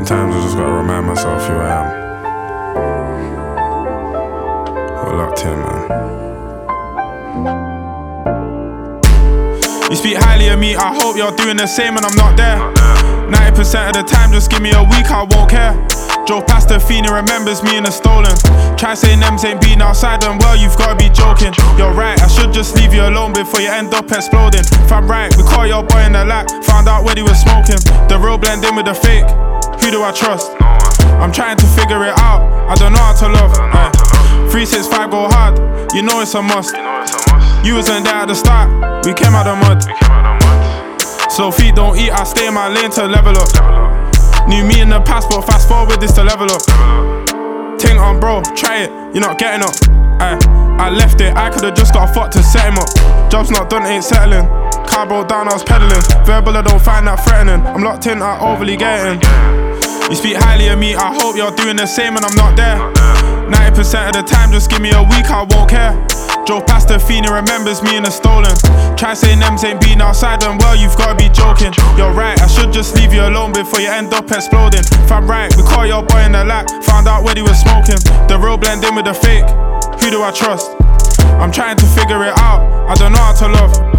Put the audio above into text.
Sometimes I just gotta remind myself who I am. We're locked in, man. You speak highly of me, I hope you're doing the same and I'm not there. 90% of the time, just give me a week, I won't care. Drove past the fiend, remembers me in the stolen. Try saying them ain't been outside and well, you've gotta be joking. You're right, I should just leave you alone before you end up exploding. If I'm right, we caught your boy in the lap, found out what he was smoking. The real blend in with the fake, who do I trust? I'm trying to figure it out, I don't know how to love. 365 go hard, you know it's a must. You wasn't there at the start, we came out the mud. Slow feet don't eat, I stay in my lane to level up. Knew me in the past, but fast forward this to level up. Ting on bro, try it, you're not getting up. I left it, I could've just got a fuck to set him up. Job's not done, ain't settling. Car broke down, I was pedaling. Verbal, I don't find that threatening. I'm locked in, I overly getting. You speak highly of me, I hope you're doing the same and I'm not there. 90% of the time, just give me a week, I won't care. Drove past the fiend, remembers me in the stolen. Try saying them ain't been outside and well, you've gotta be joking. You're right, I should just leave you alone before you end up exploding. If I'm right, we caught your boy in the lap, found out what he was smoking. The real blend in with the fake, who do I trust? I'm trying to figure it out, I don't know how to love.